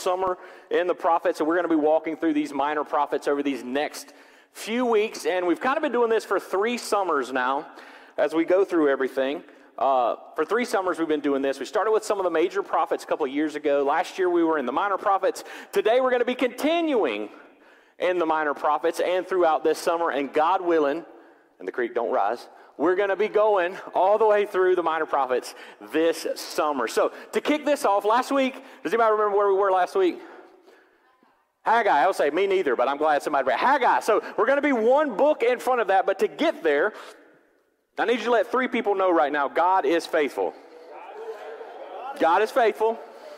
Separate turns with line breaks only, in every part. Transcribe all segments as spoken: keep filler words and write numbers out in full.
summer in the prophets, and we're going to be walking through these minor prophets over these next few weeks, and we've kind of been doing this for three summers now as we go through everything. Uh, for three summers we've been doing this. We started with some of the major prophets a couple of years ago. Last year we were in the minor prophets. Today we're going to be continuing in the minor prophets and throughout this summer, and God willing, and the creek don't rise, we're going to be going all the way through the minor prophets this summer. So to kick this off, last week, does anybody remember where we were last week? Haggai. I would say me neither, but I'm glad somebody read Haggai. So we're going to be one book in front of that, but to get there, I need you to let three people know right now, God is faithful. God is faithful.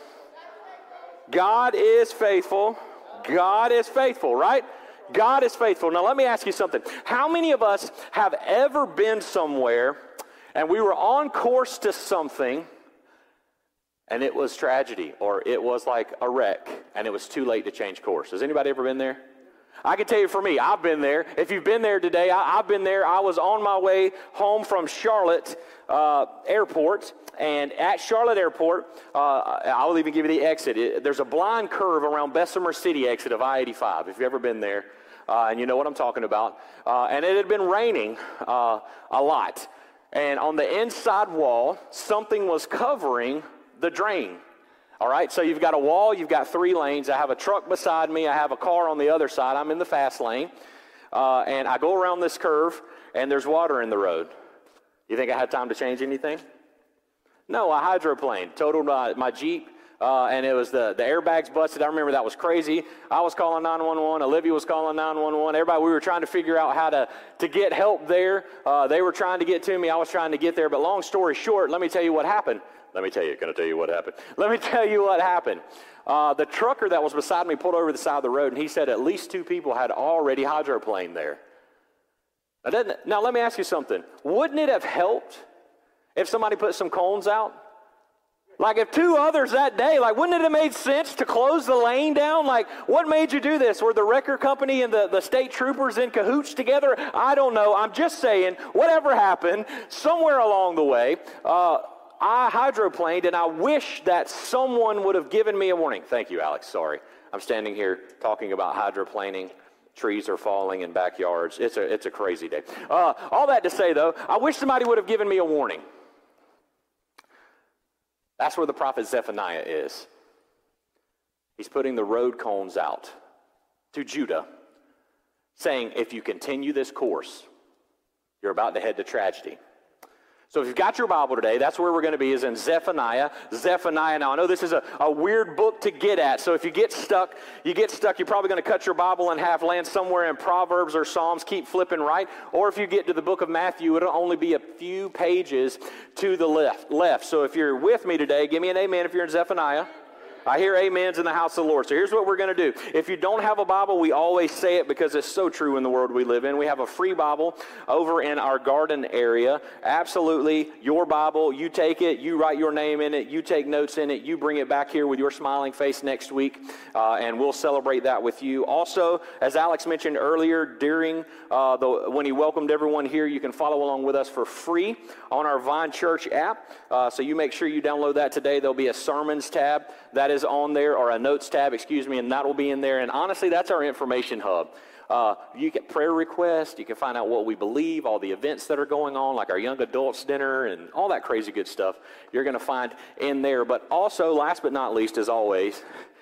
God is faithful. God is faithful, right? God is faithful. Now let me ask you something. How many of us have ever been somewhere and we were on course to something and it was tragedy, or it was like a wreck and it was too late to change course? Has anybody ever been there? I can tell you for me, I've been there. If you've been there today, I, I've been there. I was on my way home from Charlotte uh, Airport, and at Charlotte Airport, uh, I will even give you the exit. It, there's a blind curve around Bessemer City exit of I eighty-five, if you've ever been there, uh, and you know what I'm talking about. Uh, and it had been raining uh, a lot, and on the inside wall, something was covering the drain. All right, so you've got a wall, you've got three lanes. I have a truck beside me, I have a car on the other side. I'm in the fast lane, uh, and I go around this curve, and there's water in the road. You think I had time to change anything? No, I hydroplaned, totaled my, my Jeep, uh, and it was the, the airbags busted. I remember that was crazy. I was calling nine one one, Olivia was calling nine one one. Everybody, we were trying to figure out how to, to get help there. Uh, they were trying to get to me, I was trying to get there, but long story short, let me tell you what happened. Let me tell you, can I tell you what happened? Let me tell you what happened. Uh, the trucker that was beside me pulled over the side of the road, and he said at least two people had already hydroplaned there. Now, doesn't, now, let me ask you something. Wouldn't it have helped if somebody put some cones out? Like if two others that day, like wouldn't it have made sense to close the lane down? Like what made you do this? Were the wrecker company and the, the state troopers in cahoots together? I don't know. I'm just saying, whatever happened, somewhere along the way, uh, I hydroplaned, and I wish that someone would have given me a warning. Thank you, Alex. Sorry. I'm standing here talking about hydroplaning. Trees are falling in backyards. It's a, it's a crazy day. Uh, all that to say, though, I wish somebody would have given me a warning. That's where the prophet Zephaniah is. He's putting the road cones out to Judah, saying, if you continue this course, you're about to head to tragedy. So if you've got your Bible today, that's where we're going to be, is in Zephaniah. Zephaniah. Now, I know this is a, a weird book to get at, so if you get stuck, you get stuck, you're probably going to cut your Bible in half, land somewhere in Proverbs or Psalms, keep flipping right. Or if you get to the book of Matthew, it'll only be a few pages to the left. left. So if you're with me today, give me an amen if you're in Zephaniah. I hear amens in the house of the Lord. So here's what we're going to do. If you don't have a Bible, we always say it because it's so true in the world we live in. We have a free Bible over in our garden area. Absolutely, your Bible, you take it, you write your name in it, you take notes in it, you bring it back here with your smiling face next week, uh, and we'll celebrate that with you. Also, as Alex mentioned earlier, during uh, the when he welcomed everyone here, you can follow along with us for free on our Vine Church app. Uh, so you make sure you download that today. There'll be a sermons tab that is on there, or a notes tab, excuse me, and that will be in there. And honestly, that's our information hub. Uh, you get prayer requests, you can find out what we believe, all the events that are going on, like our young adults dinner and all that crazy good stuff you're going to find in there. But also, last but not least, as always,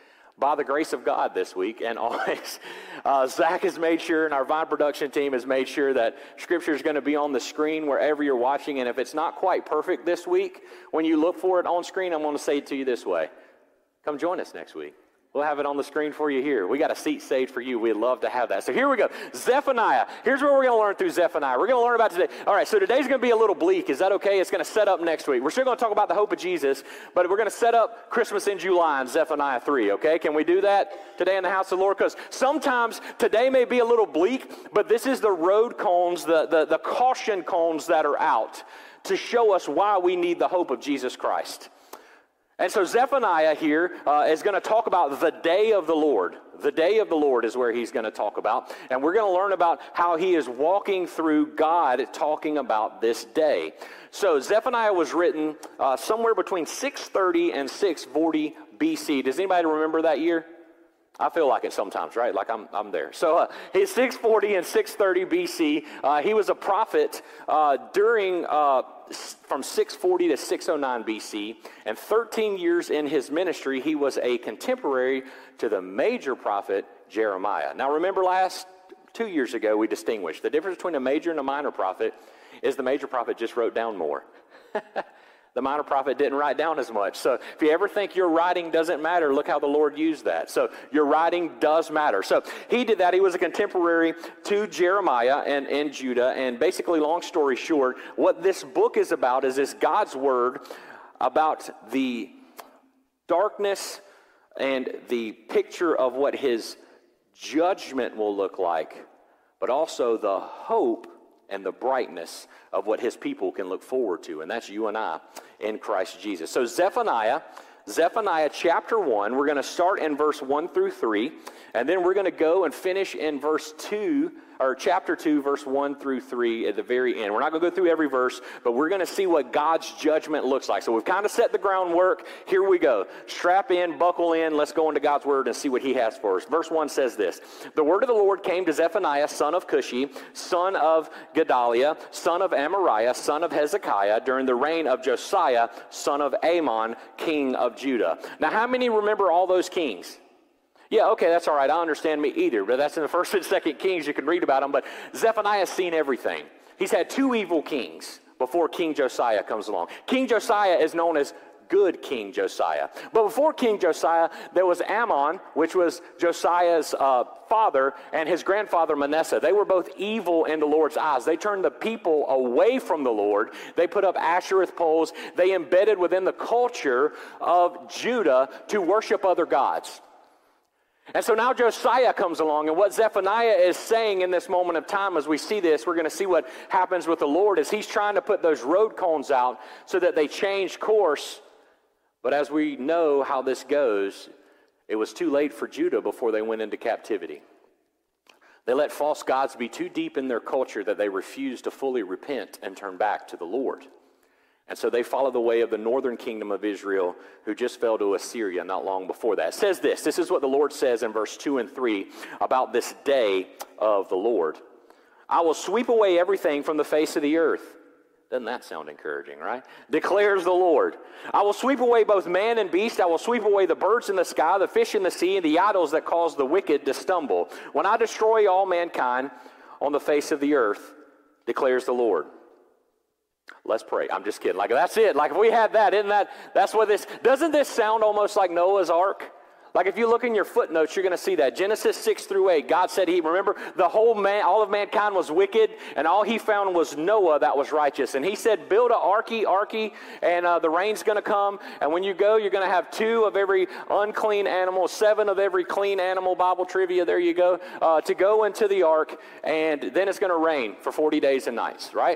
by the grace of God this week, and always, uh, Zach has made sure, and our Vine production team has made sure that Scripture is going to be on the screen wherever you're watching. And if it's not quite perfect this week, when you look for it on screen, I'm going to say it to you this way. Come join us next week. We'll have it on the screen for you here. We got a seat saved for you. We'd love to have that. So here we go. Zephaniah. Here's what we're going to learn through Zephaniah. We're going to learn about today. All right, so today's going to be a little bleak. Is that okay? It's going to set up next week. We're still going to talk about the hope of Jesus, but we're going to set up Christmas in July in Zephaniah three, okay? Can we do that today in the house of the Lord? Because sometimes today may be a little bleak, but this is the road cones, the, the, the caution cones that are out to show us why we need the hope of Jesus Christ. And so Zephaniah here uh, is going to talk about the day of the Lord. The day of the Lord is where he's going to talk about. And we're going to learn about how he is walking through God talking about this day. So Zephaniah was written uh, somewhere between six thirty and six forty B C. Does anybody remember that year? I feel like it sometimes, right? Like I'm, I'm there. So uh, he's six forty and six thirty B C. Uh, he was a prophet uh, during uh, from six forty to six oh nine B C. And thirteen years in his ministry, he was a contemporary to the major prophet Jeremiah. Now, remember last two years ago we distinguished the difference between a major and a minor prophet is the major prophet just wrote down more. The minor prophet didn't write down as much. So if you ever think your writing doesn't matter, look how the Lord used that. So your writing does matter. So he did that. He was a contemporary to Jeremiah and, and Judah. And basically, long story short, what this book is about is this God's word about the darkness and the picture of what his judgment will look like, but also the hope and the brightness of what his people can look forward to, and that's you and I in Christ Jesus. So Zephaniah, Zephaniah chapter one, we're going to start in verse one through three, and then we're going to go and finish in verse two, or chapter two, verse one through three at the very end. We're not going to go through every verse, but we're going to see what God's judgment looks like. So we've kind of set the groundwork. Here we go. Strap in, buckle in. Let's go into God's word and see what he has for us. Verse one says this: The word of the Lord came to Zephaniah, son of Cushi, son of Gedaliah, son of Amariah, son of Hezekiah, during the reign of Josiah, son of Amon, king of Judah. Now, how many remember all those kings? Yeah, okay, that's all right. I understand me either, but that's in the first and second Kings. You can read about them. But Zephaniah's seen everything. He's had two evil kings before King Josiah comes along. King Josiah is known as good King Josiah. But before King Josiah, there was Amon, which was Josiah's uh, father, and his grandfather Manasseh. They were both evil in the Lord's eyes. They turned the people away from the Lord. They put up Ashereth poles. They embedded within the culture of Judah to worship other gods. And so now Josiah comes along, and what Zephaniah is saying in this moment of time as we see this, we're going to see what happens with the Lord is he's trying to put those road cones out so that they change course. But as we know how this goes, it was too late for Judah before they went into captivity. They let false gods be too deep in their culture that they refused to fully repent and turn back to the Lord. And so they follow the way of the northern kingdom of Israel, who just fell to Assyria not long before that. It says this, this is what the Lord says in verse two and three about this day of the Lord. I will sweep away everything from the face of the earth. Doesn't that sound encouraging, right? Declares the Lord. I will sweep away both man and beast. I will sweep away the birds in the sky, the fish in the sea, and the idols that cause the wicked to stumble. When I destroy all mankind on the face of the earth, declares the Lord. Let's pray. I'm just kidding. Like, that's it. Like, if we had that, isn't that, that's what this, doesn't this sound almost like Noah's Ark? Like, if you look in your footnotes, you're going to see that. Genesis six through eight, God said he, remember, the whole man, all of mankind was wicked, and all he found was Noah that was righteous. And he said, build a arky, arky, and uh, the rain's going to come, and when you go, you're going to have two of every unclean animal, seven of every clean animal, Bible trivia, there you go, uh, to go into the ark, and then it's going to rain for forty days and nights, right?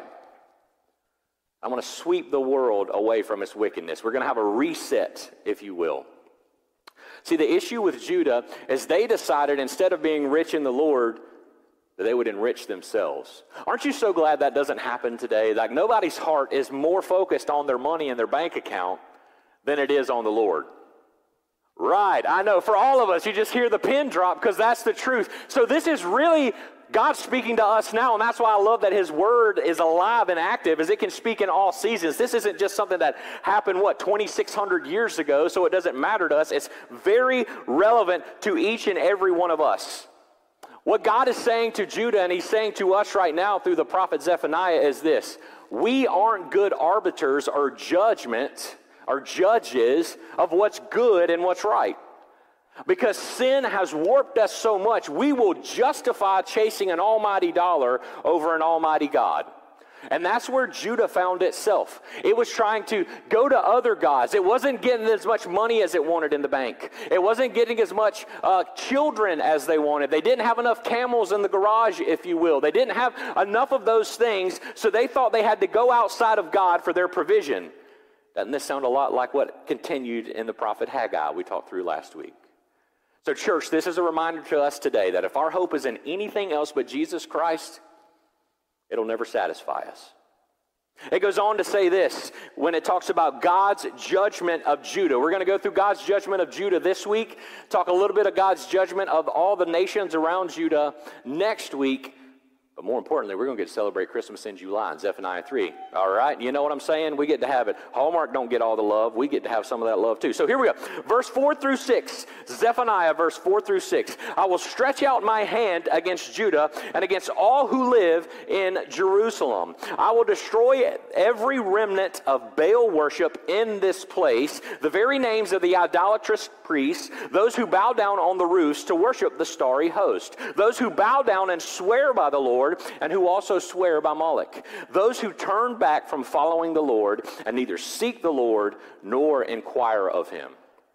I'm going to sweep the world away from its wickedness. We're going to have a reset, if you will. See, the issue with Judah is they decided instead of being rich in the Lord, that they would enrich themselves. Aren't you so glad that doesn't happen today? Like, nobody's heart is more focused on their money in their bank account than it is on the Lord. Right, I know. For all of us, you just hear the pin drop because that's the truth. So this is really God speaking to us now, and that's why I love that his word is alive and active, as it can speak in all seasons. This isn't just something that happened, what, twenty-six hundred years ago, so it doesn't matter to us. It's very relevant to each and every one of us. What God is saying to Judah, and he's saying to us right now through the prophet Zephaniah, is this: we aren't good arbiters or judgment or judges of what's good and what's right. Because sin has warped us so much, we will justify chasing an almighty dollar over an almighty God. And that's where Judah found itself. It was trying to go to other gods. It wasn't getting as much money as it wanted in the bank. It wasn't getting as much uh, children as they wanted. They didn't have enough camels in the garage, if you will. They didn't have enough of those things, so they thought they had to go outside of God for their provision. Doesn't this sound a lot like what continued in the prophet Haggai we talked through last week? So church, this is a reminder to us today that if our hope is in anything else but Jesus Christ, it'll never satisfy us. It goes on to say this when it talks about God's judgment of Judah. We're going to go through God's judgment of Judah this week, talk a little bit of God's judgment of all the nations around Judah next week. But more importantly, we're going to get to celebrate Christmas in July in Zephaniah three. All right? You know what I'm saying? We get to have it. Hallmark don't get all the love. We get to have some of that love too. So here we go. Verse four through six. Zephaniah, verse four through six. I will stretch out my hand against Judah and against all who live in Jerusalem. I will destroy every remnant of Baal worship in this place, the very names of the idolatrous priests, those who bow down on the roofs to worship the starry host, those who bow down and swear by the Lord, and who also swear by Moloch, those who turn back from following the Lord and neither seek the Lord nor inquire of him.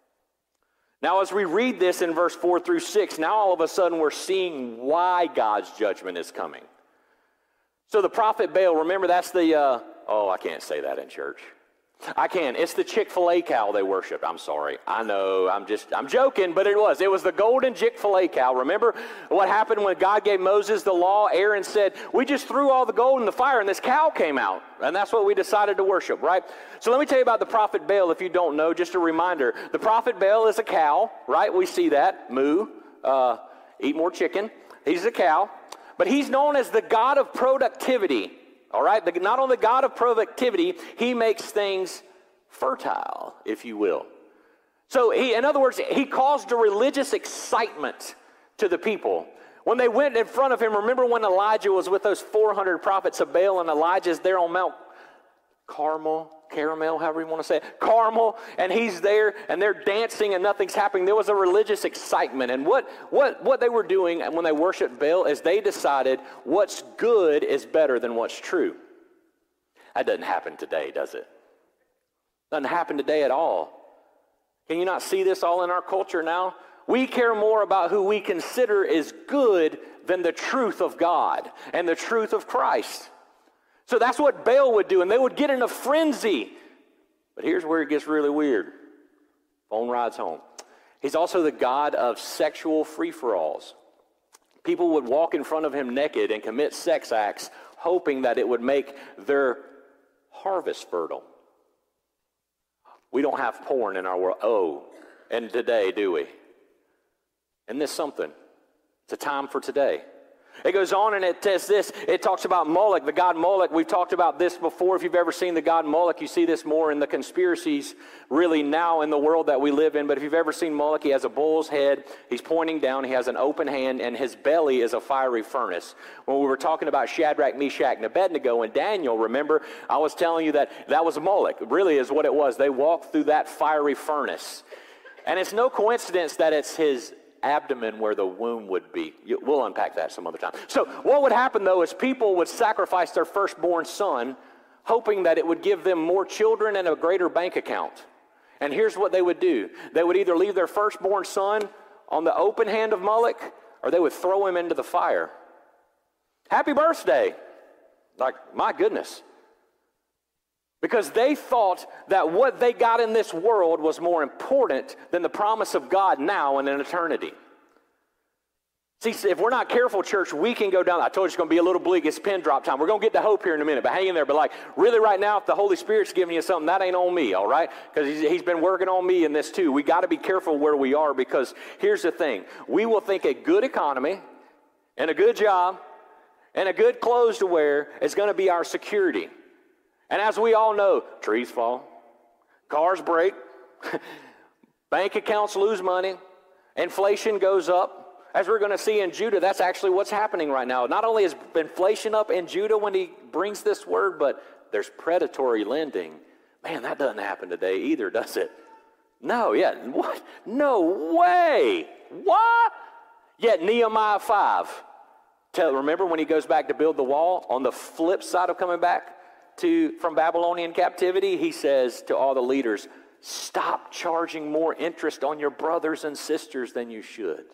Now, as we read this in verse four through six, now all of a sudden we're seeing why God's judgment is coming. So the prophet Baal, remember that's the, uh, oh, I can't say that in church. I can. It's the Chick-fil-A cow they worshiped. I'm sorry. I know. I'm just, I'm joking, but it was. It was the golden Chick-fil-A cow. Remember what happened when God gave Moses the law? Aaron said, we just threw all the gold in the fire and this cow came out. And that's what we decided to worship, right? So let me tell you about the prophet Baal if you don't know. Just a reminder. The prophet Baal is a cow, right? We see that. Moo. Uh, eat more chicken. He's a cow. But he's known as the god of productivity. All right, the, not only God of productivity, he makes things fertile, if you will. So, he, in other words, he caused a religious excitement to the people. When they went in front of him, remember when Elijah was with those four hundred prophets of Baal, and Elijah's there on Mount Carmel, Caramel, however you want to say it, Carmel, and he's there, and they're dancing, and nothing's happening. There was a religious excitement, and what, what, what they were doing when they worshiped Baal is they decided what's good is better than what's true. That doesn't happen today, does it? Doesn't happen today at all. Can you not see this all in our culture now? We care more about who we consider is good than the truth of God and the truth of Christ. So that's what Baal would do, and they would get in a frenzy. But here's where it gets really weird. Phone rides home. He's also the god of sexual free-for-alls. People would walk in front of him naked and commit sex acts, hoping that it would make their harvest fertile. We don't have porn in our world. Oh, and today, do we? Isn't this something? It's a time for today. It goes on and it says this. It talks about Moloch, the god Moloch. We've talked about this before. If you've ever seen the god Moloch, you see this more in the conspiracies really now in the world that we live in. But if you've ever seen Moloch, he has a bull's head. He's pointing down. He has an open hand, and his belly is a fiery furnace. When we were talking about Shadrach, Meshach, and Abednego and Daniel, remember, I was telling you that that was Moloch. It really is what it was. They walked through that fiery furnace. And it's no coincidence that it's his abdomen where the womb would be. We'll unpack that some other time. So what would happen, though, is people would sacrifice their firstborn son, hoping that it would give them more children and a greater bank account. And here's what they would do. They would either leave their firstborn son on the open hand of Moloch, or they would throw him into the fire. Happy birthday! Like, my goodness. Because they thought that what they got in this world was more important than the promise of God now and in eternity. See, if we're not careful, church, we can go down. I told you it's going to be a little bleak. It's pin drop time. We're going to get to hope here in a minute, but hang in there. But like, really right now, if the Holy Spirit's giving you something, that ain't on me, all right? Because he's, he's been working on me in this too. We got to be careful where we are, because here's the thing. We will think a good economy and a good job and a good clothes to wear is going to be our security. And as we all know, trees fall, cars break, bank accounts lose money, inflation goes up. As we're going to see in Judah, that's actually what's happening right now. Not only is inflation up in Judah when he brings this word, but there's predatory lending. Man, that doesn't happen today either, does it? No, yeah, what? No way. What? Yet Nehemiah five, tell, remember when he goes back to build the wall, on the flip side of coming back to from Babylonian captivity, he says to all the leaders, stop charging more interest on your brothers and sisters than you should.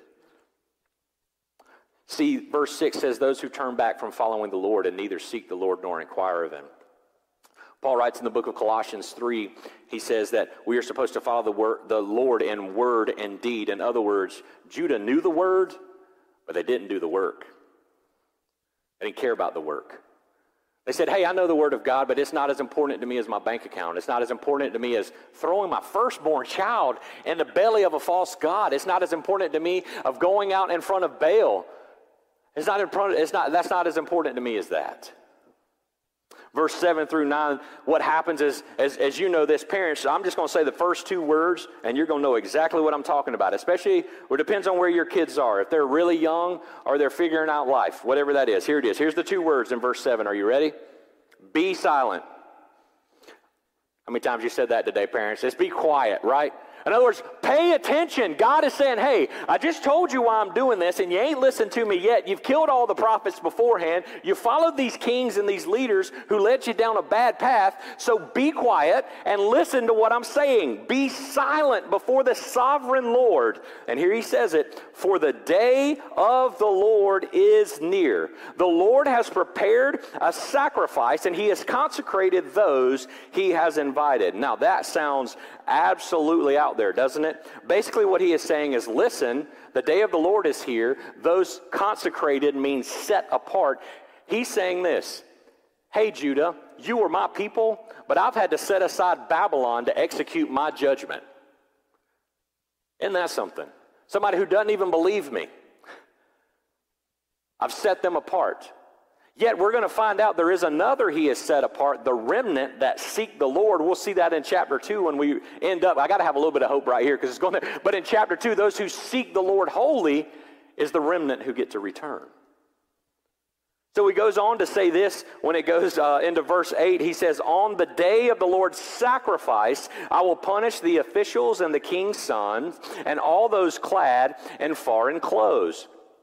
See, verse six says, those who turn back from following the Lord and neither seek the Lord nor inquire of him. Paul writes in the book of Colossians three, he says that we are supposed to follow the, word, the Lord in word and deed. In other words, Judah knew the word, but they didn't do the work. They didn't care about the work. They said, hey, I know the Word of God, but it's not as important to me as my bank account. It's not as important to me as throwing my firstborn child in the belly of a false god. It's not as important to me of going out in front of Baal. It's not, in front, it's not, that's not as important to me as that. Verse seven through nine, what happens is, as, as you know this, parents, I'm just going to say the first two words, and you're going to know exactly what I'm talking about, especially, well, it depends on where your kids are. If they're really young or they're figuring out life, whatever that is. Here it is. Here's the two words in verse seven. Are you ready? Be silent. How many times you said that today, parents? Just be quiet, right? In other words, pay attention. God is saying, hey, I just told you why I'm doing this, and you ain't listened to me yet. You've killed all the prophets beforehand. You followed these kings and these leaders who led you down a bad path. So be quiet and listen to what I'm saying. Be silent before the sovereign Lord. And here he says it, for the day of the Lord is near. The Lord has prepared a sacrifice, and he has consecrated those he has invited. Now that sounds absolutely out there, doesn't it? Basically what he is saying is, listen, the day of the Lord is here. Those consecrated means set apart. He's saying this, hey Judah, you were my people, but I've had to set aside Babylon to execute my judgment. Isn't that something? Somebody who doesn't even believe me. I've set them apart. Yet we're going to find out there is another he has set apart, the remnant that seek the Lord. We'll see that in chapter two when we end up. I got to have a little bit of hope right here because it's going to, but in chapter two, those who seek the Lord wholly is the remnant who get to return. So he goes on to say this when it goes uh, into verse eight. He says, on the day of the Lord's sacrifice, I will punish the officials and the king's sons and all those clad in foreign clothes.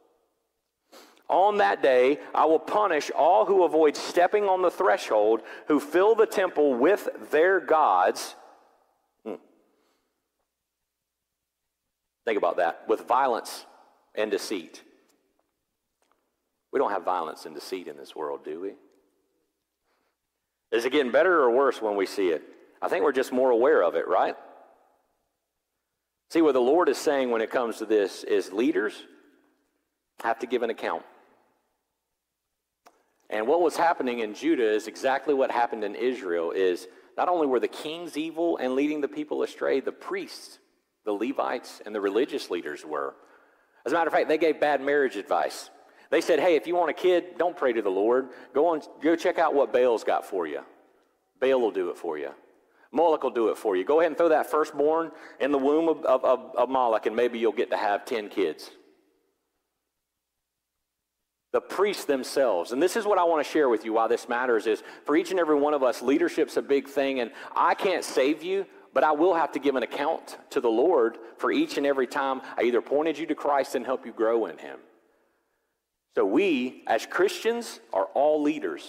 On that day, I will punish all who avoid stepping on the threshold, who fill the temple with their gods. Hmm. Think about that. With violence and deceit. We don't have violence and deceit in this world, do we? Is it getting better or worse when we see it? I think we're just more aware of it, right? See, what the Lord is saying when it comes to this is leaders have to give an account. And what was happening in Judah is exactly what happened in Israel. Is not only were the kings evil and leading the people astray, the priests, the Levites, and the religious leaders were. As a matter of fact, they gave bad marriage advice. They said, hey, if you want a kid, don't pray to the Lord. Go on, go check out what Baal's got for you. Baal will do it for you. Moloch will do it for you. Go ahead and throw that firstborn in the womb of, of, of, of Moloch, and maybe you'll get to have ten kids. The priests themselves, and this is what I want to share with you why this matters, is for each and every one of us, leadership's a big thing, and I can't save you, but I will have to give an account to the Lord for each and every time I either pointed you to Christ and help you grow in him. So we, as Christians, are all leaders.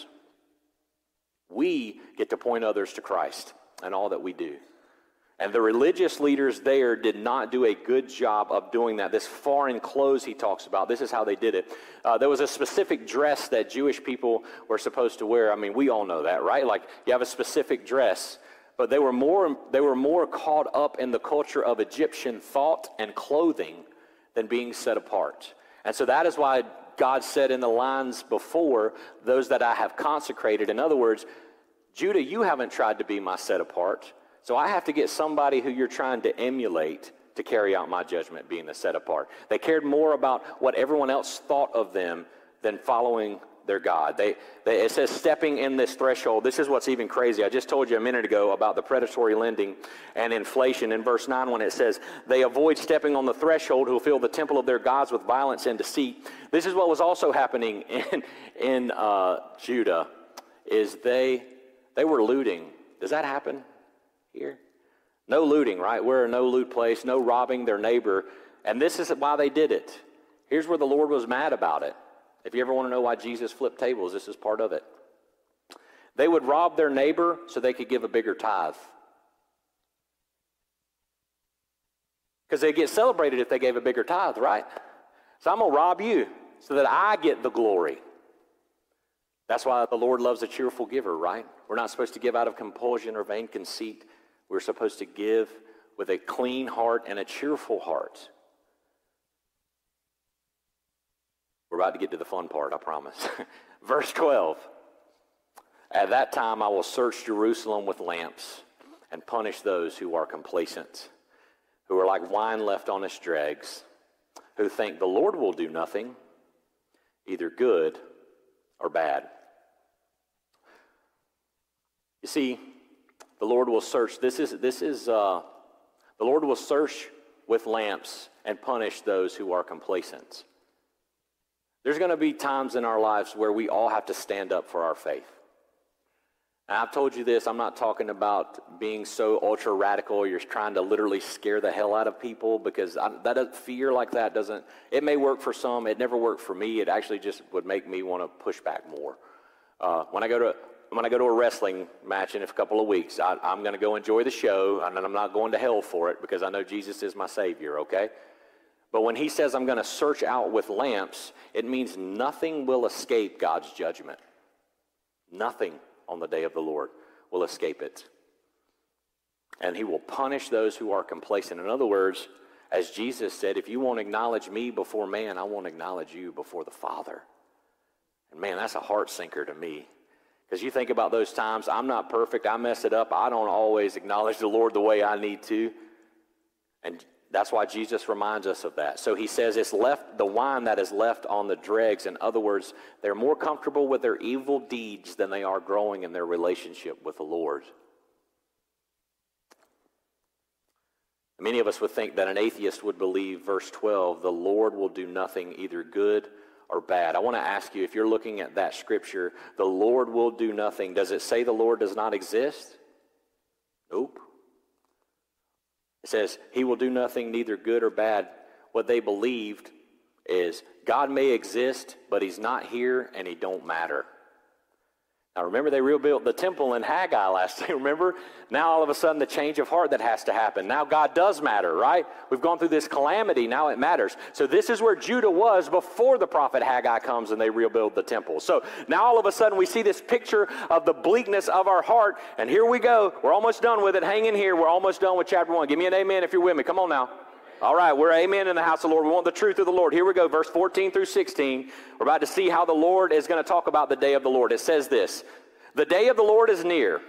We get to point others to Christ in all that we do. And the religious leaders there did not do a good job of doing that. This foreign clothes he talks about, this is how they did it. Uh, there was a specific dress that Jewish people were supposed to wear. I mean, we all know that, right? Like, you have a specific dress. But they were more, they were more caught up in the culture of Egyptian thought and clothing than being set apart. And so that is why God said in the lines before, those that I have consecrated. In other words, Judah, you haven't tried to be my set apart. So I have to get somebody who you're trying to emulate to carry out my judgment, being the set apart. They cared more about what everyone else thought of them than following their God. They, they, it says stepping in this threshold. This is what's even crazy. I just told you a minute ago about the predatory lending and inflation. In verse nine, when it says, they avoid stepping on the threshold who fill the temple of their gods with violence and deceit. This is what was also happening in, in uh, Judah, is they, they were looting. Does that happen here? No looting, right? We're a no loot place, no robbing their neighbor. And this is why they did it. Here's where the Lord was mad about it. If you ever want to know why Jesus flipped tables, this is part of it. They would rob their neighbor so they could give a bigger tithe. Because they get celebrated if they gave a bigger tithe, right? So I'm going to rob you so that I get the glory. That's why the Lord loves a cheerful giver, right? We're not supposed to give out of compulsion or vain conceit. We're supposed to give with a clean heart and a cheerful heart. We're about to get to the fun part, I promise. Verse twelve. At that time I will search Jerusalem with lamps and punish those who are complacent, who are like wine left on its dregs, who think the Lord will do nothing, either good or bad. You see, the Lord will search. This is this is uh, the Lord will search with lamps and punish those who are complacent. There's going to be times in our lives where we all have to stand up for our faith. And I've told you this, I'm not talking about being so ultra radical, you're trying to literally scare the hell out of people, because I, that fear like that doesn't, it may work for some, it never worked for me, it actually just would make me want to push back more. Uh, when I go to when I go to a wrestling match in a couple of weeks, I, I'm going to go enjoy the show, and I'm not going to hell for it, because I know Jesus is my Savior, okay? But when he says I'm going to search out with lamps, it means nothing will escape God's judgment. Nothing on the day of the Lord will escape it. And he will punish those who are complacent. In other words, as Jesus said, if you won't acknowledge me before man, I won't acknowledge you before the Father. And man, that's a heart sinker to me. Because you think about those times, I'm not perfect, I mess it up, I don't always acknowledge the Lord the way I need to. And that's why Jesus reminds us of that. So he says it's left, the wine that is left on the dregs. In other words, they're more comfortable with their evil deeds than they are growing in their relationship with the Lord. Many of us would think that an atheist would believe, verse twelve, the Lord will do nothing either good or bad. I want to ask you, if you're looking at that scripture, the Lord will do nothing, does it say the Lord does not exist? Nope. It says, he will do nothing, neither good or bad. What they believed is God may exist, but he's not here and he don't matter. Now remember, they rebuilt the temple in Haggai last time, remember? Now all of a sudden the change of heart that has to happen. Now God does matter, right? We've gone through this calamity, now it matters. So this is where Judah was before the prophet Haggai comes and they rebuild the temple. So now all of a sudden we see this picture of the bleakness of our heart, and here we go. We're almost done with it. Hang in here. We're almost done with chapter one. Give me an amen if you're with me. Come on now. All right, we're amen in the house of the Lord. We want the truth of the Lord. Here we go, verse fourteen through sixteen. We're about to see how the Lord is going to talk about the day of the Lord. It says this, the day of the Lord is near,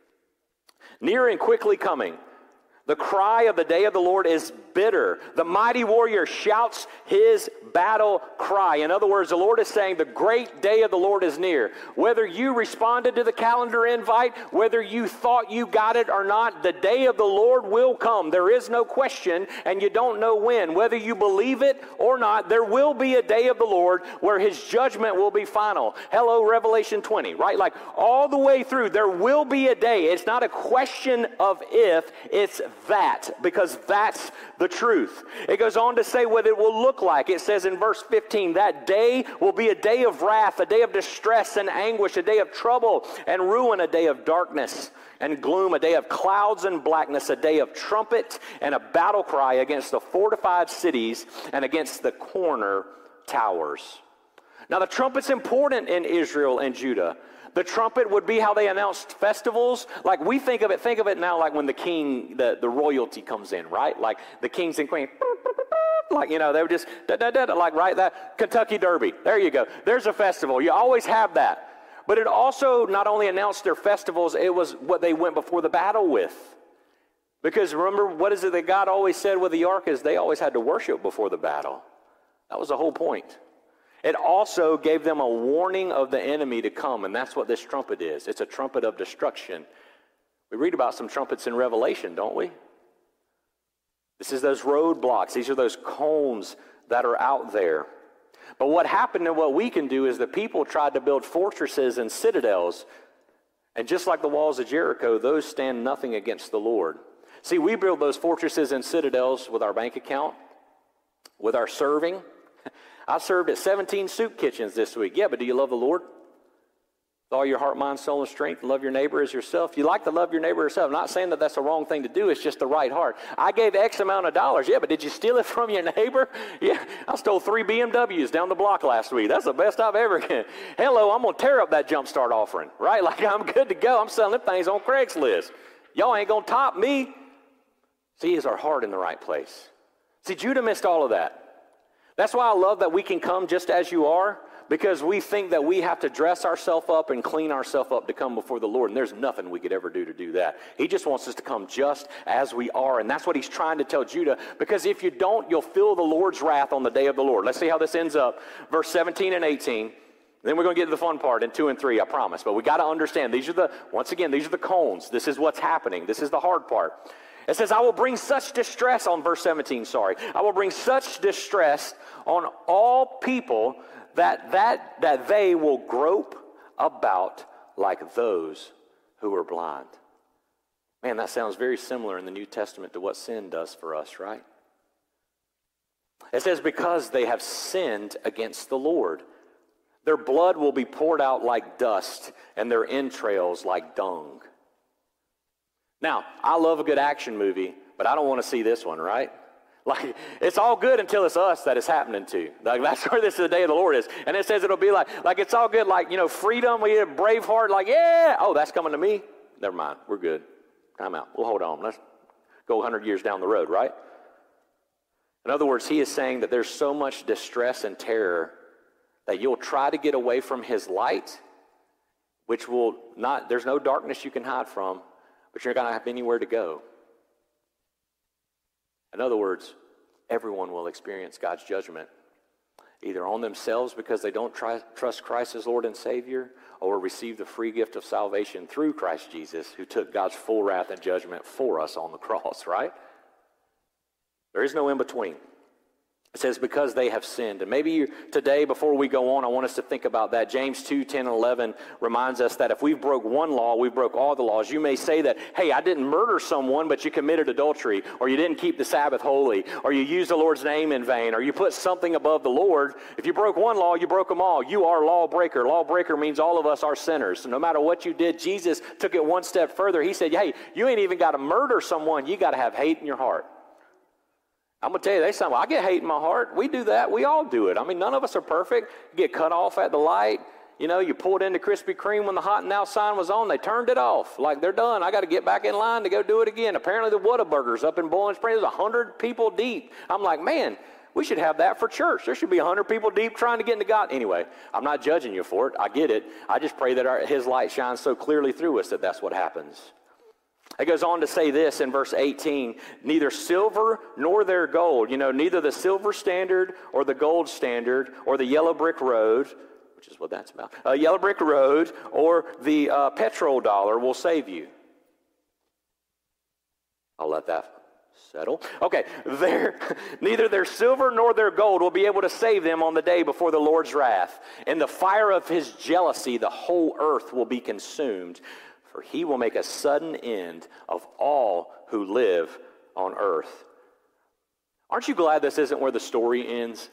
near and quickly coming. The cry of the day of the Lord is bitter. The mighty warrior shouts his battle cry. In other words, the Lord is saying the great day of the Lord is near. Whether you responded to the calendar invite, whether you thought you got it or not, the day of the Lord will come. There is no question, and you don't know when. Whether you believe it or not, there will be a day of the Lord where his judgment will be final. Hello, Revelation twenty, right? Like all the way through, there will be a day. It's not a question of if, it's that, because that's the truth. It goes on to say what it will look like. It says in verse fifteen, that day will be a day of wrath, a day of distress and anguish, a day of trouble and ruin, a day of darkness and gloom, a day of clouds and blackness, a day of trumpet and a battle cry against the fortified cities and against the corner towers. Now the trumpet's important in Israel and Judah. The trumpet would be how they announced festivals. Like we think of it, think of it now like when the king, the, the royalty comes in, right? Like the kings and queens, like, you know, they would just, da, da, da, da, like, right, that Kentucky Derby. There you go. There's a festival. You always have that. But it also not only announced their festivals, it was what they went before the battle with. Because remember, what is it that God always said with the ark is they always had to worship before the battle. That was the whole point. It also gave them a warning of the enemy to come, and that's what this trumpet is. It's a trumpet of destruction. We read about some trumpets in Revelation, don't we? This is those roadblocks. These are those cones that are out there. But what happened and what we can do is the people tried to build fortresses and citadels, and just like the walls of Jericho, those stand nothing against the Lord. See, we build those fortresses and citadels with our bank account, with our serving. I served at seventeen soup kitchens this week. Yeah, but do you love the Lord? With all your heart, mind, soul, and strength, love your neighbor as yourself. You like to love your neighbor as yourself. I'm not saying that that's the wrong thing to do. It's just the right heart. I gave X amount of dollars. Yeah, but did you steal it from your neighbor? Yeah, I stole three B M Ws down the block last week. That's the best I've ever get. Hello, I'm going to tear up that Jumpstart offering, right? Like I'm good to go. I'm selling them things on Craigslist. Y'all ain't going to top me. See, is our heart in the right place? See, Judah missed all of that. That's why I love that we can come just as you are, because we think that we have to dress ourselves up and clean ourselves up to come before the Lord, and there's nothing we could ever do to do that. He just wants us to come just as we are, and that's what he's trying to tell Judah, because if you don't, you'll feel the Lord's wrath on the day of the Lord. Let's see how this ends up. Verse seventeen and eighteen. Then we're going to get to the fun part in two and three, I promise. But we got to understand, these are the, once again, these are the cones. This is what's happening. This is the hard part. It says, I will bring such distress on verse seventeen, sorry. I will bring such distress on all people that, that, that they will grope about like those who are blind. Man, that sounds very similar in the New Testament to what sin does for us, right? It says, because they have sinned against the Lord. Their blood will be poured out like dust, and their entrails like dung. Now, I love a good action movie, but I don't want to see this one, right? Like, it's all good until it's us that it's happening to. Like, that's where this is the day of the Lord is. And it says it'll be like, like it's all good, like, you know, freedom, we have Braveheart, like, yeah, oh, that's coming to me? Never mind, we're good. Time out, we'll hold on. Let's go one hundred years down the road, right? In other words, he is saying that there's so much distress and terror that you'll try to get away from his light, which will not, there's no darkness you can hide from, but you're not going to have anywhere to go. In other words, everyone will experience God's judgment, either on themselves because they don't try, trust Christ as Lord and Savior, or receive the free gift of salvation through Christ Jesus, who took God's full wrath and judgment for us on the cross, right? There is no in between. It says, because they have sinned. And maybe you, today, before we go on, I want us to think about that. James two, ten, and eleven reminds us that if we've broke one law, we broke all the laws. You may say that, hey, I didn't murder someone, but you committed adultery, or you didn't keep the Sabbath holy, or you used the Lord's name in vain, or you put something above the Lord. If you broke one law, you broke them all. You are a lawbreaker. Lawbreaker means all of us are sinners. So no matter what you did, Jesus took it one step further. He said, hey, you ain't even got to murder someone. You got to have hate in your heart. I'm going to tell you, they say, well, I get hate in my heart. We do that. We all do it. I mean, none of us are perfect. You get cut off at the light. You know, you pulled into Krispy Kreme when the hot and now sign was on. They turned it off. Like, they're done. I got to get back in line to go do it again. Apparently, the Whataburgers up in Bowling Springs is one hundred people deep. I'm like, man, we should have that for church. There should be one hundred people deep trying to get into God. Anyway, I'm not judging you for it. I get it. I just pray that our, his light shines so clearly through us that that's what happens. It goes on to say this in verse eighteen, neither silver nor their gold, you know, neither the silver standard or the gold standard or the yellow brick road, which is what that's about, a uh, yellow brick road or the uh, petrol dollar will save you. I'll let that settle. Okay, their, neither their silver nor their gold will be able to save them on the day before the Lord's wrath. In the fire of his jealousy, the whole earth will be consumed. For he will make a sudden end of all who live on earth. Aren't you glad this isn't where the story ends?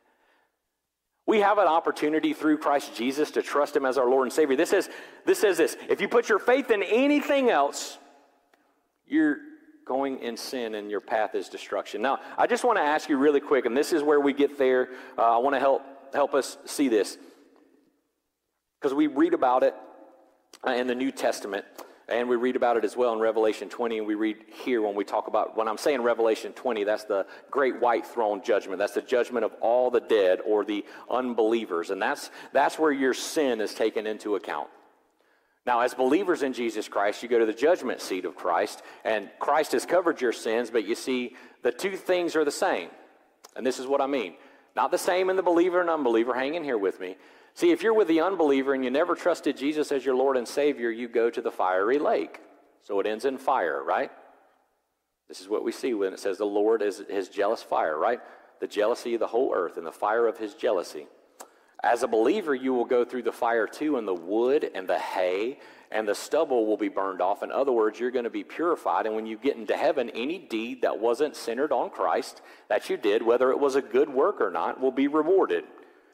We have an opportunity through Christ Jesus to trust him as our Lord and Savior. This is, this says this, if you put your faith in anything else, you're going in sin and your path is destruction. Now, I just want to ask you really quick, and this is where we get there. Uh, I want to help, help us see this. Because we read about it in the New Testament, and we read about it as well in Revelation twenty, and we read here when we talk about, when I'm saying Revelation twenty, that's the great white throne judgment. That's the judgment of all the dead or the unbelievers, and that's that's where your sin is taken into account. Now, as believers in Jesus Christ, you go to the judgment seat of Christ, and Christ has covered your sins, but you see, the two things are the same, and this is what I mean. Not the same in the believer and unbeliever. Hang in here with me. See, if you're with the unbeliever and you never trusted Jesus as your Lord and Savior, you go to the fiery lake. So it ends in fire, right? This is what we see when it says the Lord is his jealous fire, right? The jealousy of the whole earth and the fire of his jealousy. As a believer, you will go through the fire too, and the wood and the hay and the stubble will be burned off. In other words, you're going to be purified, and when you get into heaven, any deed that wasn't centered on Christ that you did, whether it was a good work or not, will be rewarded.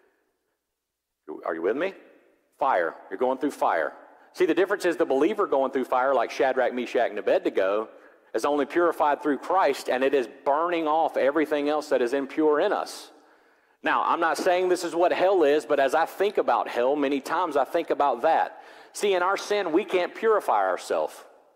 Are you with me? Fire. You're going through fire. See, the difference is the believer going through fire like Shadrach, Meshach, and Abednego is only purified through Christ, and it is burning off everything else that is impure in us. Now, I'm not saying this is what hell is, but as I think about hell, many times I think about that. See, in our sin, we can't purify ourselves.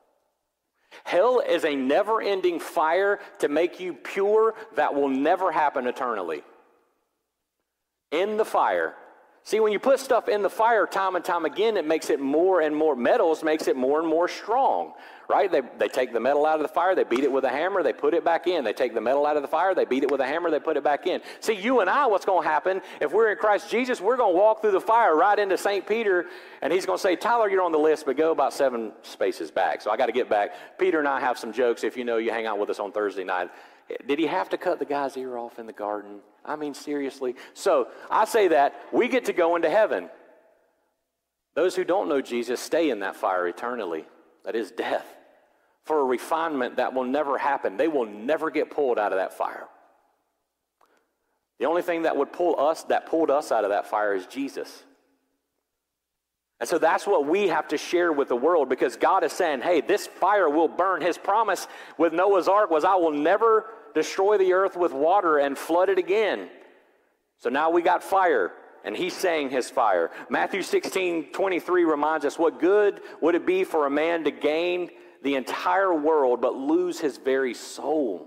Hell is a never-ending fire to make you pure that will never happen eternally. In the fire, See, when you put stuff in the fire time and time again, it makes it more and more, metals makes it more and more strong, right? They, they take the metal out of the fire, they beat it with a hammer, they put it back in. They take the metal out of the fire, they beat it with a hammer, they put it back in. See, you and I, what's going to happen, if we're in Christ Jesus, we're going to walk through the fire right into Saint Peter, and he's going to say, Tyler, you're on the list, but go about seven spaces back. So I got to get back. Peter and I have some jokes, if you know, you hang out with us on Thursday night. Did he have to cut the guy's ear off in the garden? I mean, seriously. So I say that we get to go into heaven. Those who don't know Jesus stay in that fire eternally. That is death. For a refinement that will never happen. They will never get pulled out of that fire. The only thing that would pull us, that pulled us out of that fire is Jesus. And so that's what we have to share with the world, because God is saying, hey, this fire will burn. His promise with Noah's Ark was, I will never destroy the earth with water and flood it again. So now we got fire, and he's saying his fire. Matthew sixteen twenty-three reminds us, what good would it be for a man to gain the entire world but lose his very soul?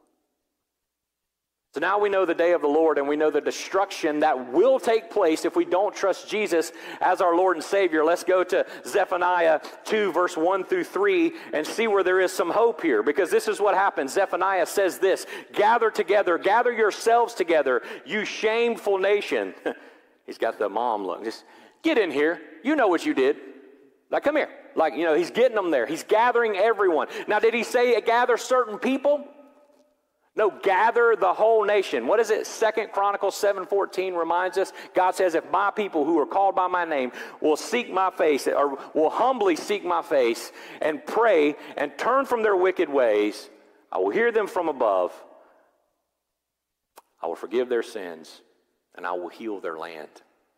So now we know the day of the Lord, and we know the destruction that will take place if we don't trust Jesus as our Lord and Savior. Let's go to Zephaniah two, verse one through three, and see where there is some hope here, because this is what happens. Zephaniah says this, gather together, gather yourselves together, you shameful nation. He's got the mom look. Just get in here. You know what you did. Like, come here. Like, you know, he's getting them there. He's gathering everyone. Now, did he say gather certain people? No, gather the whole nation. What is it? Second Chronicles seven fourteen reminds us. God says, if my people who are called by my name will seek my face, or will humbly seek my face and pray and turn from their wicked ways, I will hear them from above. I will forgive their sins, and I will heal their land.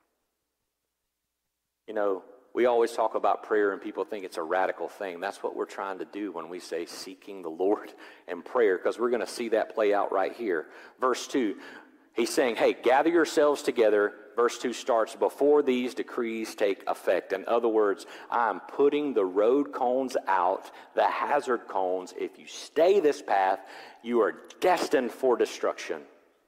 You know, we always talk about prayer and people think it's a radical thing. That's what we're trying to do when we say seeking the Lord and prayer, because we're going to see that play out right here. Verse two, he's saying, hey, gather yourselves together. Verse two starts, before these decrees take effect. In other words, I'm putting the road cones out, the hazard cones. If you stay this path, you are destined for destruction.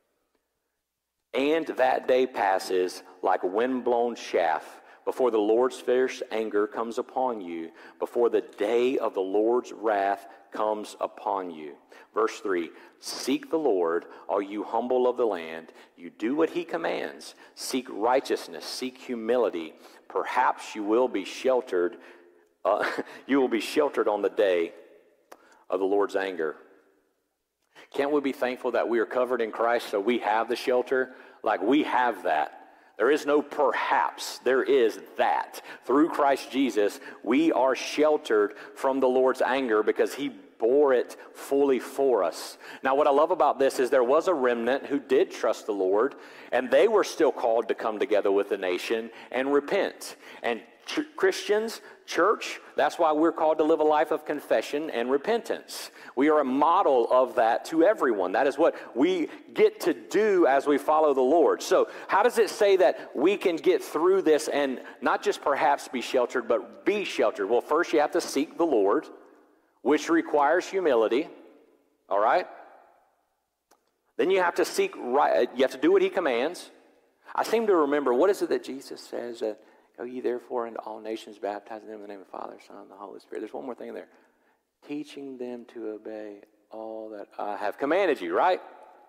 And that day passes like a wind-blown chaff before the Lord's fierce anger comes upon you, before the day of the Lord's wrath comes upon you. Verse three, seek the Lord, all you humble of the land. You do what he commands. Seek righteousness, seek humility. Perhaps you will be sheltered. Uh, you will be sheltered on the day of the Lord's anger. Can't we be thankful that we are covered in Christ, so we have the shelter? Like, we have that. There is no perhaps. There is that. Through Christ Jesus, we are sheltered from the Lord's anger because he bore it fully for us. Now, what I love about this is there was a remnant who did trust the Lord, and they were still called to come together with the nation and repent. And ch- Christians, church, that's why we're called to live a life of confession and repentance. We are a model of that to everyone. That is what we get to do as we follow the Lord. So how does it say that we can get through this and not just perhaps be sheltered, but be sheltered? Well, first you have to seek the Lord, which requires humility, all right? Then you have to seek right, you have to do what he commands. I seem to remember, what is it that Jesus says? Uh, Go ye therefore into all nations, baptizing them in the name of the Father, Son, and the Holy Spirit. There's one more thing in there. Teaching them to obey all that I have commanded you, right?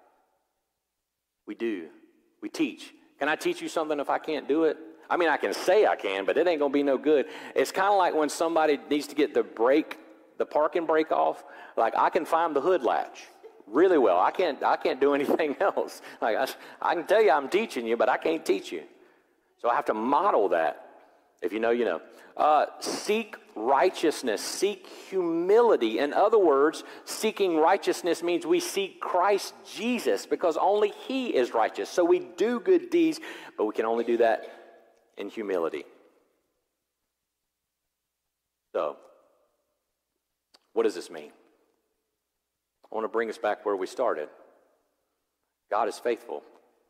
We do. We teach. Can I teach you something if I can't do it? I mean, I can say I can, but it ain't going to be no good. It's kind of like when somebody needs to get the brake, the parking brake off. Like, I can find the hood latch really well. I can't, I can't do anything else. Like, I, I can tell you I'm teaching you, but I can't teach you. So I have to model that. If you know, you know. Uh, seek righteousness. Seek humility. In other words, seeking righteousness means we seek Christ Jesus because only he is righteous. So we do good deeds, but we can only do that in humility. So, what does this mean? I want to bring us back where we started. God is faithful.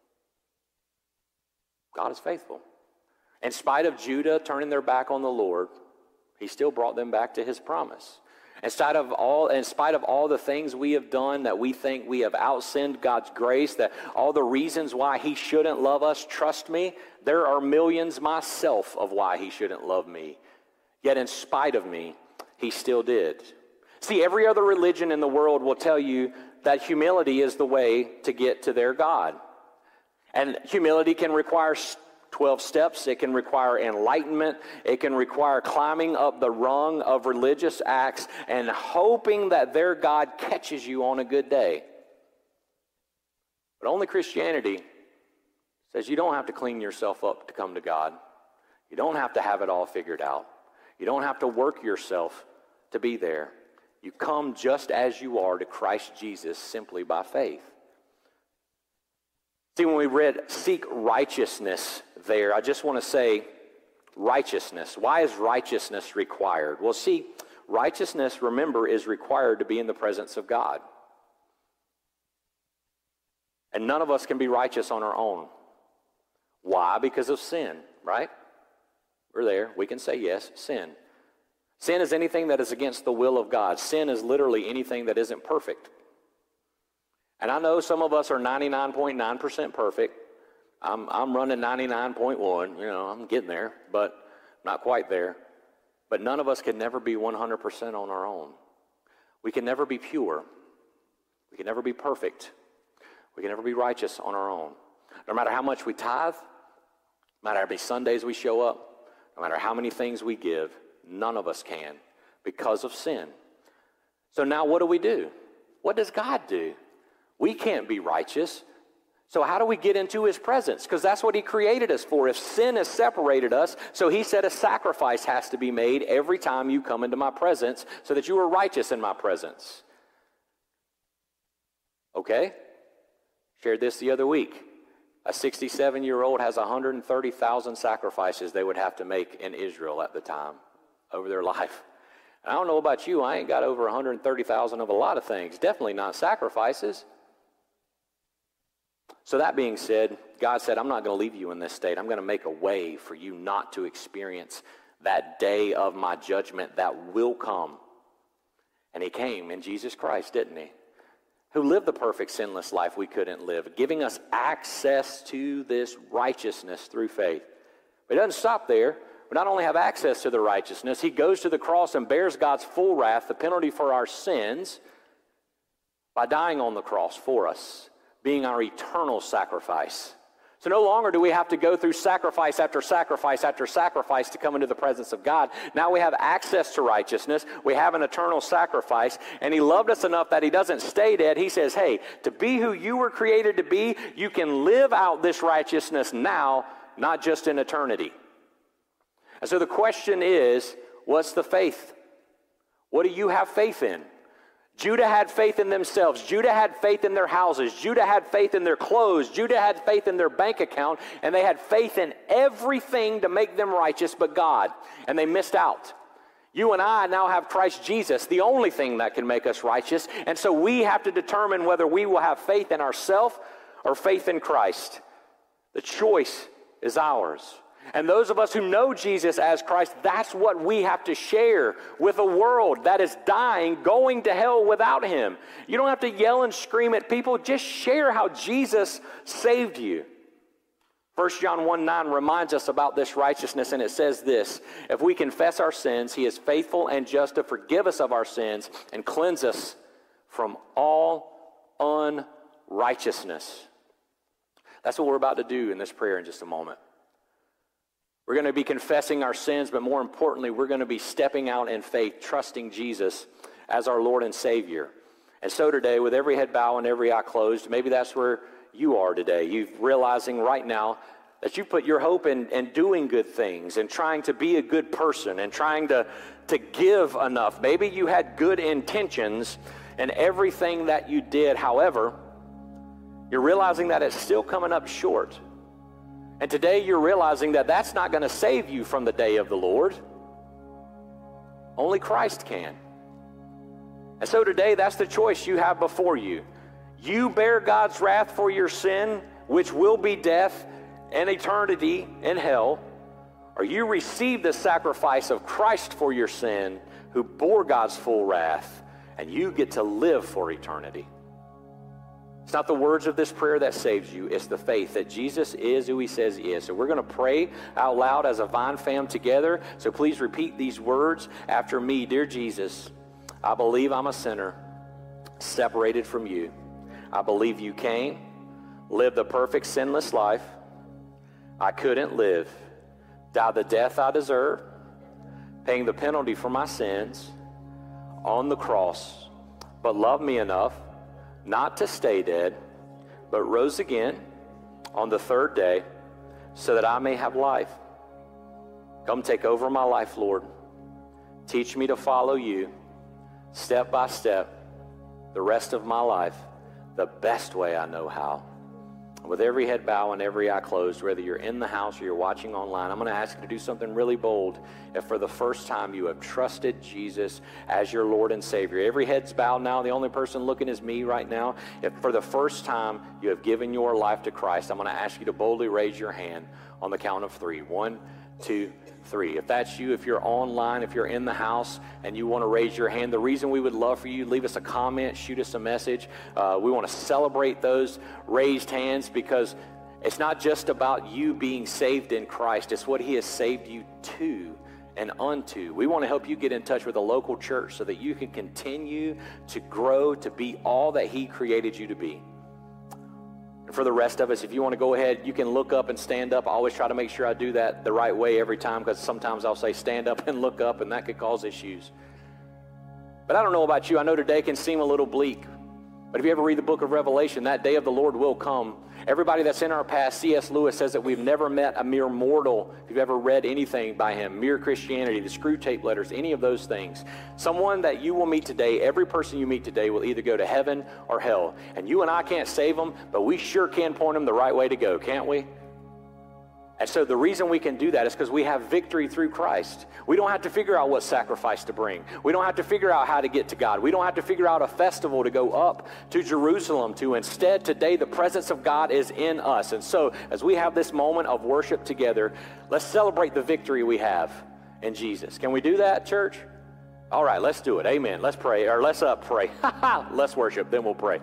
God is faithful. In spite of Judah turning their back on the Lord, he still brought them back to his promise. In spite of all, in spite of all the things we have done that we think we have outsinned God's grace, that all the reasons why he shouldn't love us, trust me, there are millions myself of why he shouldn't love me. Yet in spite of me, he still did. See, every other religion in the world will tell you that humility is the way to get to their God. And humility can require twelve steps. It can require enlightenment. It can require climbing up the rung of religious acts and hoping that their God catches you on a good day. But only Christianity says you don't have to clean yourself up to come to God. You don't have to have it all figured out. You don't have to work yourself to be there. You come just as you are to Christ Jesus simply by faith. See, when we read seek righteousness there, I just want to say righteousness. Why is righteousness required? Well, see, righteousness, remember, is required to be in the presence of God. And none of us can be righteous on our own. Why? Because of sin, right? We're there. We can say yes, sin. Sin is anything that is against the will of God. Sin is literally anything that isn't perfect. And I know some of us are ninety-nine point nine percent perfect. I'm, I'm running ninety-nine point one. You know, I'm getting there, but not quite there. But none of us can never be one hundred percent on our own. We can never be pure. We can never be perfect. We can never be righteous on our own. No matter how much we tithe, no matter how many Sundays we show up, no matter how many things we give, none of us can because of sin. So now what do we do? What does God do? We can't be righteous. So how do we get into his presence? Because that's what he created us for. If sin has separated us, so he said a sacrifice has to be made every time you come into my presence so that you are righteous in my presence. Okay? Shared this the other week. A sixty-seven-year-old has one hundred thirty thousand sacrifices they would have to make in Israel at the time over their life. And I don't know about you, I ain't got over one hundred thirty thousand of a lot of things. Definitely not sacrifices. So that being said, God said, I'm not going to leave you in this state. I'm going to make a way for you not to experience that day of my judgment that will come. And he came in Jesus Christ, didn't he? Who lived the perfect, sinless life we couldn't live, giving us access to this righteousness through faith. But it doesn't stop there. We not only have access to the righteousness, he goes to the cross and bears God's full wrath, the penalty for our sins, by dying on the cross for us, being our eternal sacrifice. So no longer do we have to go through sacrifice after sacrifice after sacrifice to come into the presence of God. Now we have access to righteousness. We have an eternal sacrifice. And he loved us enough that he doesn't stay dead. He says, hey, to be who you were created to be, you can live out this righteousness now, not just in eternity. And so the question is, what's the faith? What do you have faith in? Judah had faith in themselves. Judah had faith in their houses. Judah had faith in their clothes. Judah had faith in their bank account. And they had faith in everything to make them righteous but God. And they missed out. You and I now have Christ Jesus, the only thing that can make us righteous. And so we have to determine whether we will have faith in ourselves or faith in Christ. The choice is ours. And those of us who know Jesus as Christ, that's what we have to share with a world that is dying, going to hell without him. You don't have to yell and scream at people. Just share how Jesus saved you. First John one nine reminds us about this righteousness, and it says this: if we confess our sins, he is faithful and just to forgive us of our sins and cleanse us from all unrighteousness. That's what we're about to do in this prayer in just a moment. We're going to be confessing our sins, but more importantly, we're going to be stepping out in faith, trusting Jesus as our Lord and Savior. And so today, with every head bowed and every eye closed, maybe that's where you are today. You're realizing right now that you put your hope in, in doing good things and trying to be a good person and trying to, to give enough. Maybe you had good intentions in everything that you did. However, you're realizing that it's still coming up short. And today you're realizing that that's not going to save you from the day of the Lord. Only Christ can. And so today, that's the choice you have before you. You bear God's wrath for your sin, which will be death and eternity in hell, or you receive the sacrifice of Christ for your sin, who bore God's full wrath, and you get to live for eternity. It's not the words of this prayer that saves you. It's the faith that Jesus is who he says he is. So we're going to pray out loud as a Vine fam together. So please repeat these words after me. Dear Jesus, I believe I'm a sinner separated from you. I believe you came, lived the perfect sinless life I couldn't live, died the death I deserve, paying the penalty for my sins on the cross, but loved me enough not to stay dead, but rose again on the third day so that I may have life. Come take over my life, Lord. Teach me to follow you step by step the rest of my life the best way I know how. With every head bowed and every eye closed, whether you're in the house or you're watching online, I'm going to ask you to do something really bold. If for the first time you have trusted Jesus as your Lord and Savior, every head's bowed now. The only person looking is me right now. If for the first time you have given your life to Christ, I'm going to ask you to boldly raise your hand on the count of three. One, two, three. If that's you, if you're online, if you're in the house and you want to raise your hand, the reason we would love for you, leave us a comment, shoot us a message. Uh, we want to celebrate those raised hands because it's not just about you being saved in Christ. It's what he has saved you to and unto. We want to help you get in touch with a local church so that you can continue to grow to be all that he created you to be. For the rest of us, if you want to go ahead, you can look up and stand up. I always try to make sure I do that the right way every time because sometimes I'll say stand up and look up, and that could cause issues. But I don't know about you. I know today can seem a little bleak. But if you ever read the book of Revelation, that day of the Lord will come. Everybody that's in our past, C S Lewis says that we've never met a mere mortal. If you've ever read anything by him, Mere Christianity, the Screw Tape Letters, any of those things. Someone that you will meet today, every person you meet today will either go to heaven or hell. And you and I can't save them, but we sure can point them the right way to go, can't we? And so the reason we can do that is because we have victory through Christ. We don't have to figure out what sacrifice to bring. We don't have to figure out how to get to God. We don't have to figure out a festival to go up to Jerusalem to. Instead, today, the presence of God is in us. And so as we have this moment of worship together, let's celebrate the victory we have in Jesus. Can we do that, church? All right, let's do it. Amen. Let's pray, or let's uh, pray. Let's worship, then we'll pray.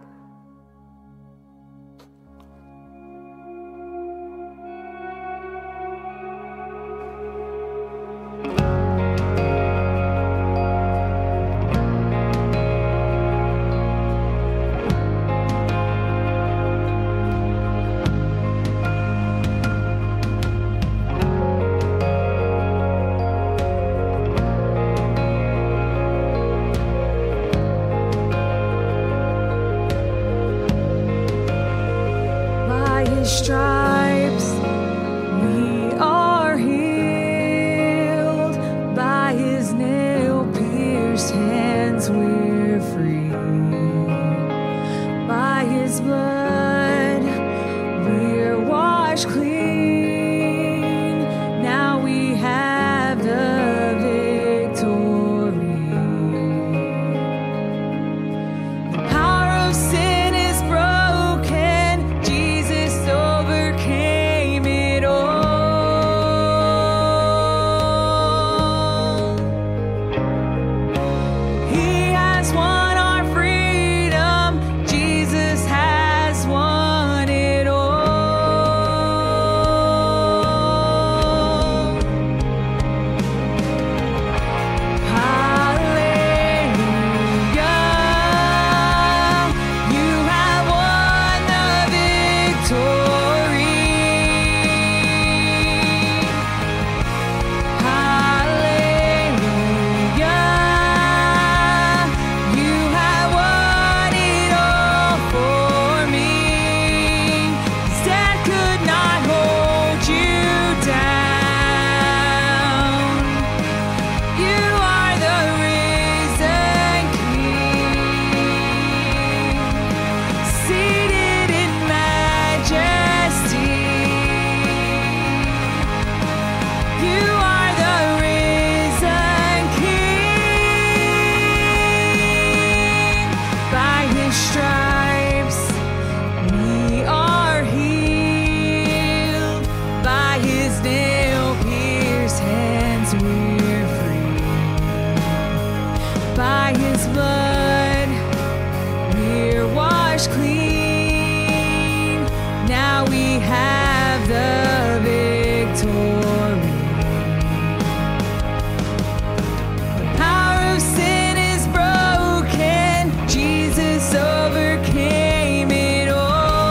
Stripes, we are healed. By his nail-pierced hands, we're free. By his blood, we're washed clean. Now we have the victory. The power of sin is broken. Jesus overcame. have the victory. The power of sin is broken. Jesus overcame it all.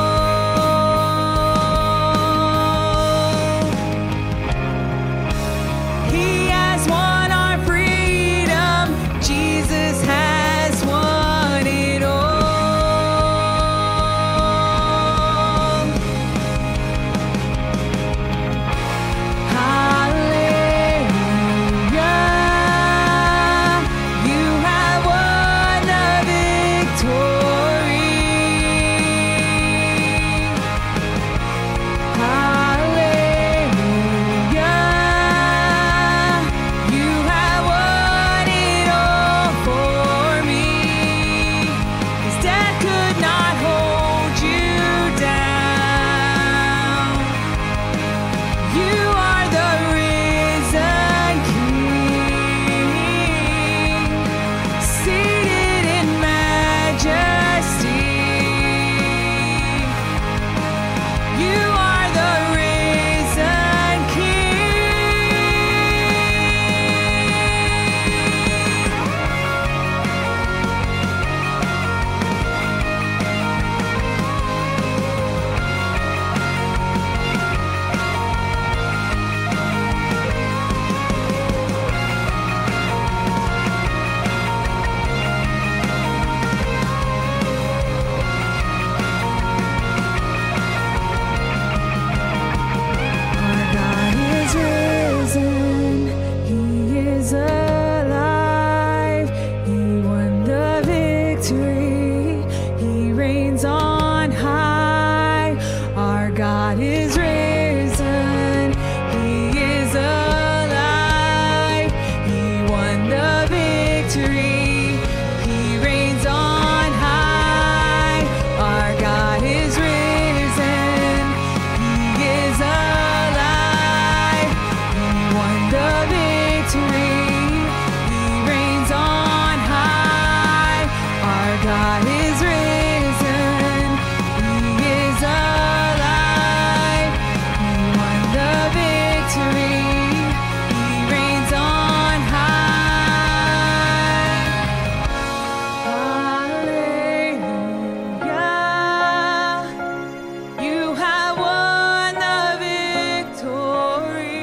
He has won our freedom. Jesus has won it all. Hallelujah. You have won the victory. Hallelujah. You have won it all for me. 'Cause death could not hold you down. You are the risen King, seated in majesty. You are the risen King. Our God is risen, He is alive, He won the victory, He reigns on high. Our God is risen, He is alive, He won the victory, He reigns on high. Our God is risen, He is alive, He won the victory, He reigns on high. Our God is risen, He is alive, He won the victory, He reigns on high. Hallelujah. You have won the victory.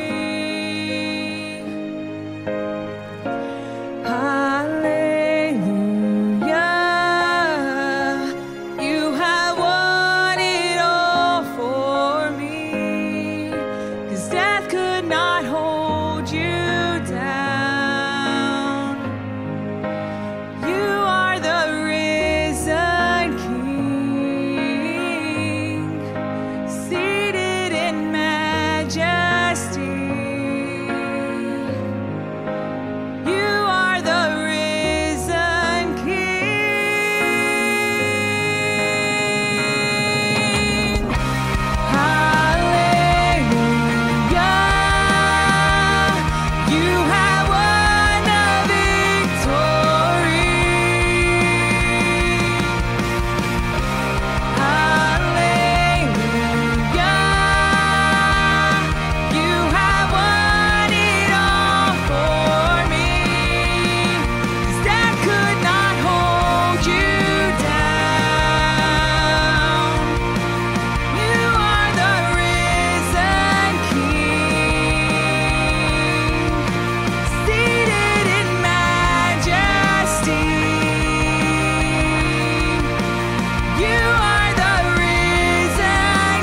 Hallelujah. You have won it all for me. 'Cause death could not hold you down. You are the risen King, seated in majesty. You are the risen King. Hallelujah. You have won the victory. Hallelujah. You have won it all for me. 'Cause death could not hold you down. You are the risen King, seated in majesty. You are the risen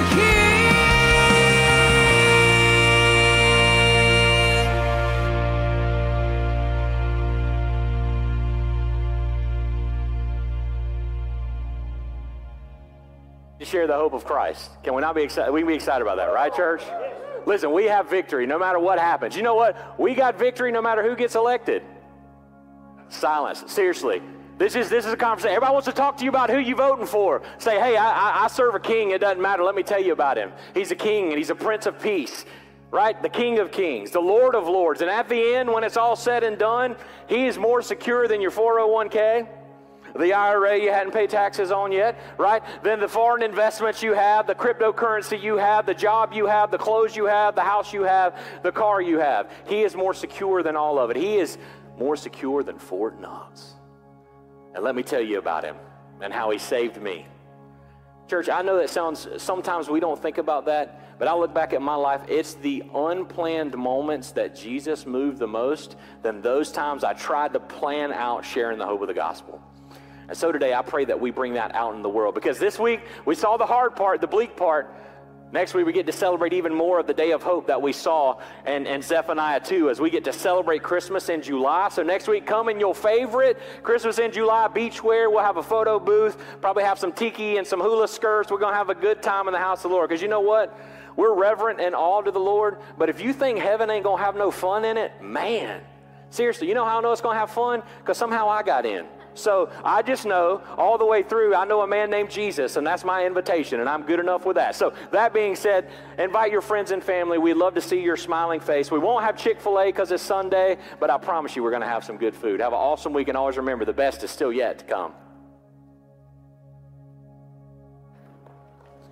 To share the hope of Christ. Can we not be excited? We can be excited about that, right, church? Listen, we have victory no matter what happens. You know what? We got victory no matter who gets elected. Silence. Seriously. This is this is a conversation. Everybody wants to talk to you about who you're voting for. Say, hey, I, I, I serve a king. It doesn't matter. Let me tell you about him. He's a king and he's a prince of peace. Right? The King of Kings, the Lord of Lords. And at the end, when it's all said and done, he is more secure than your four oh one k. The I R A you hadn't paid taxes on yet, right? Then the foreign investments you have, the cryptocurrency you have, the job you have, the clothes you have, the house you have, the car you have. He is more secure than all of it. He is more secure than Fort Knox. And let me tell you about him and how he saved me. Church, I know that sounds, sometimes we don't think about that, but I look back at my life, it's the unplanned moments that Jesus moved the most than those times I tried to plan out sharing the hope of the gospel. And so today I pray that we bring that out in the world, because this week we saw the hard part, the bleak part. Next week we get to celebrate even more of the day of hope that we saw in, in Zephaniah two, as we get to celebrate Christmas in July. So next week, come in your favorite Christmas in July beachwear. We'll have a photo booth, probably have some tiki and some hula skirts. We're going to have a good time in the house of the Lord, because you know what? We're reverent and awe to the Lord, but if you think heaven ain't going to have no fun in it, man, seriously, you know how I know it's going to have fun? Because somehow I got in. So I just know all the way through, I know a man named Jesus, and that's my invitation, and I'm good enough with that. So that being said, invite your friends and family. We'd love to see your smiling face. We won't have Chick-fil-A because it's Sunday, but I promise you we're going to have some good food. Have an awesome week, and always remember, the best is still yet to come.